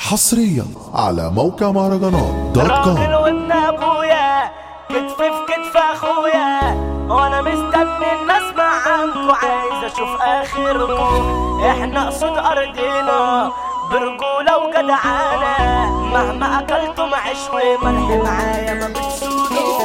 حصريا على موقع مهرجانات دوت كوم. راجل وابن ابويا كتف في كتف اخويا، وانا مستني الناس عنكو، عايز اشوف اخركم. احنا قصد ارضنا برجولة وجدعانة، مهما اكلتم عيش وملح معايا ما بتسودوا.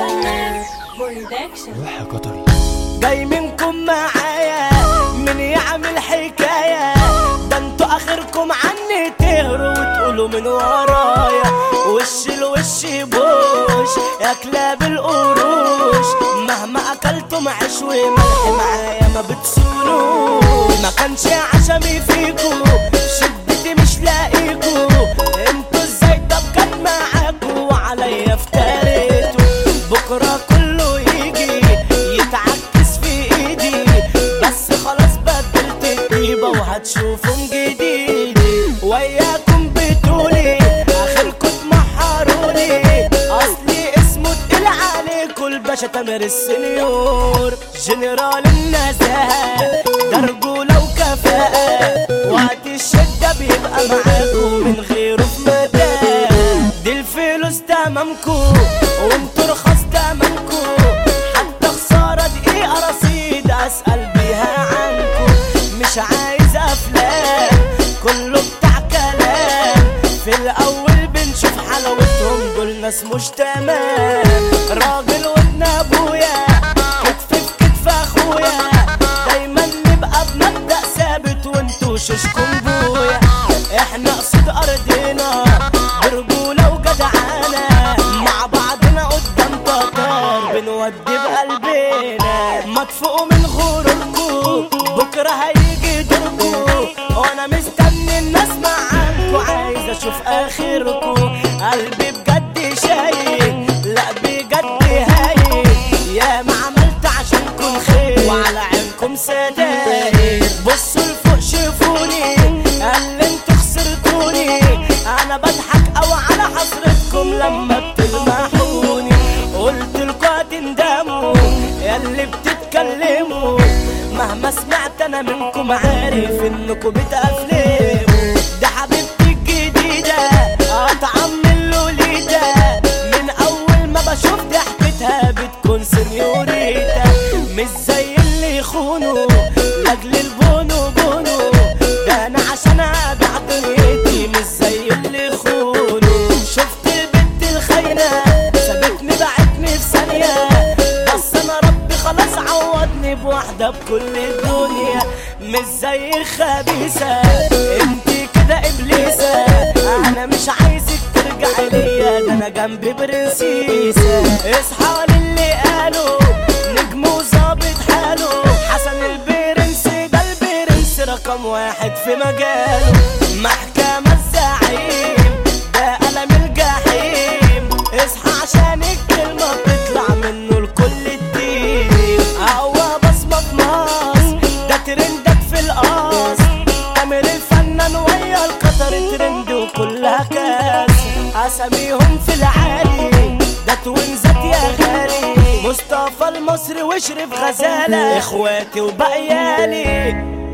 جاي منكم معايا من يعمل حكاية، ده انتوا اخركم عني تهروا وتقولوا من ورايا. وش الوش بوش يا كلاب القروش، مهما اكلتم عيش وملح معايا ما بتسولوا. ما كانش عشمي فيكو، شدتي مش لاقيكو، انتوا ازاي طب كان معاكو وعليا افتريتوا. بكره كله يجي يتعكس في ايدي، بس خلاص بدلت الطيبه وهتشوفوا جديد. وياكم بتقولي اخركم تمحروني، اصلي اسمه تقيل عليكوا الباشا تامر السنيور. جنرال النزاهه ده رجوله وكفاءه، وقت الشده بيبقى معاكوا من غيره في مدى. دي الفلوس تمامكو وانتوا رخص تمامكو، حتى خساره دقيقه رصيد اسال بيها عنكو. مش عايز افلام كله بتاع كلام، في الاول بنشوف حلاوتهم دول ناس مش تمام. راجل وابن ابويا كتف في كتف اخويا، دايما نبقى بمبدأ ثابت وانتوا ششكم بويا. احنا قصد ارضنا برجولة وجدعانة، مع بعضنا قدام تتار بنودي بقلبنا. ما تفوقوا من غروركو بكرة هيجي دوركو، وانا مستني الناس عنكو، عايز اشوف اخركو. قلبي بجد شايق لا بجد هايق، يا ما عملت عشانكم خير وعلى عينكم سدايق. بصوا لفوق شوفوني قال انتوا خسرتوني، انا بضحك او على حسرتكم لما بتلمحوني. قلت لكم هتندموا ياللي بتتكلموا، مهما سمعت انا منكم عارف انكم بتقفلموا. ده حبيبتي الجديدة اطعم من لوليتا، من اول ما بشوف ضحكتها بتكون سنيوريتا. مش زي اللي يخونوا لاجل البونو بونو، ده انا عشان ابيع دنيتي مش زي اللي يخونوا. شفت البنت الخاينة سابتني بعتني في ثانية، بس انا ربي خلاص عوضني بواحدة بكل الدنيا. مش زي الخبيثة انتي كده ابليسة، انا مش عايزك ترجعي ليا، ده انا جنبي برنسيسة. اصحى للي قالوا نجم وظابط حاله، حسن البرنس ده البرنس رقم واحد في مجاله. محكمة الزعيم ده قلم الجحيم، اصحى عشان الكلمة بتطلع منه لكل الدين. هو بصمة في مصر ده ترندك في القاص، تامر الفنان ويا القطر ترند وكلها كاس. اساميهم في العالي ده توينزات يا غالي، مصطفى المصري وشرف غزالة اخواتي وبقيالي.